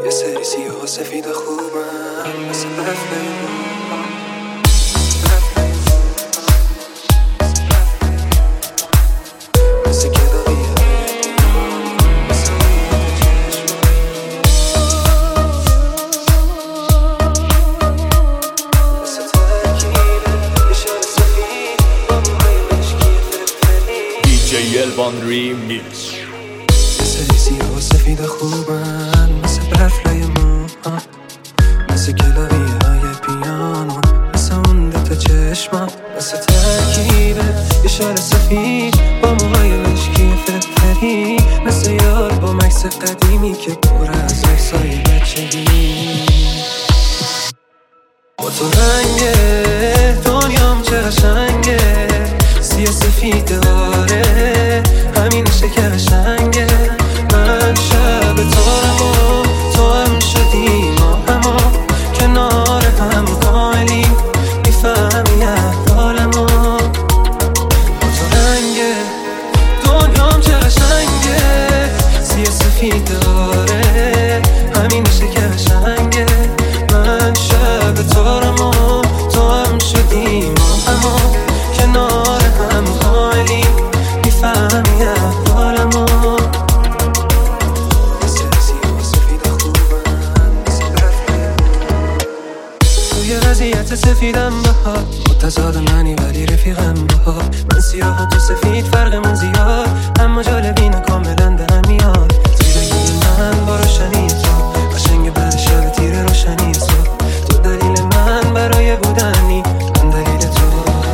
یه سری سیاه و سفید خوبم مثل برف Elvan Remix. یه سری سیاه و سفید خوبن مثل برف لای مو، مثل کلاویه های پیانو، مثل اون دوتا چشمام، مثل ترکیب یه شال سفید با موهای مشکی فرفری، مثل یار با مکس قدیمی که پر از عکسای بچگی. با تو رنگه دنیام چه قشنگه، سیاه سفید داره همینشه که قشنگه. من شب تارم و تو هم شدیم و همو کنار هم کاملیم، میفهمی احوالمو. با تو رنگه دنیام چه قشنگه، سیاه سفید داره همینشه که قشنگه. من شب تارم و تو هم شدیم و همو کنار هم کاملیم، میفهمی احوالمو. توی وضعیت سفیدم بها متضاد منی ولی رفیقم بها. من سیاه و تو سفید فرقمون زیاد، اما جالبینه کاملا به هم میاد. زیرگی من با روشنی تو قشنگ بعد شب تیر روشنی تو دلیل من برای بودنی، من دلیل تو.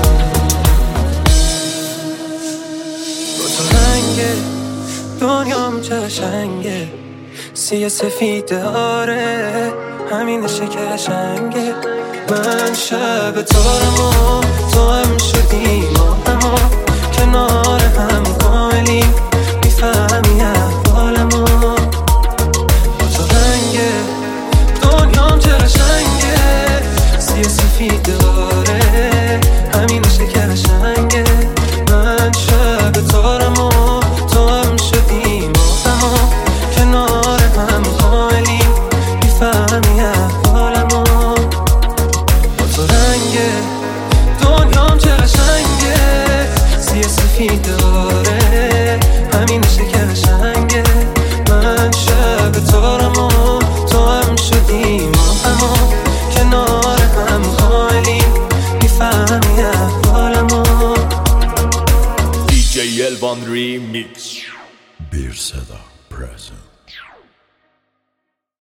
با تو رنگه دنیام چه قشنگه، سیاه سفید داره همینشه که قشنگه. من شب تارم و تو هم شدیم و همو کنار هم کاملیم، میفهمی احوالمو. با تو رنگه دنیام چه قشنگه، سیاه سفید داره همینشه که قشنگه. من شب تارم و تو هم شدیم و همو کنار هم کاملیم، میفهمی احوالمو. با تو رنگه دنیام چه قشنگه، سیاه سفید داره همینشه که قشنگه. من شب تارم و تو هم شدیم و همو کنار هم کاملیم، میفهمی احوالمو. DJ Elvan Remix. Bir Seda present.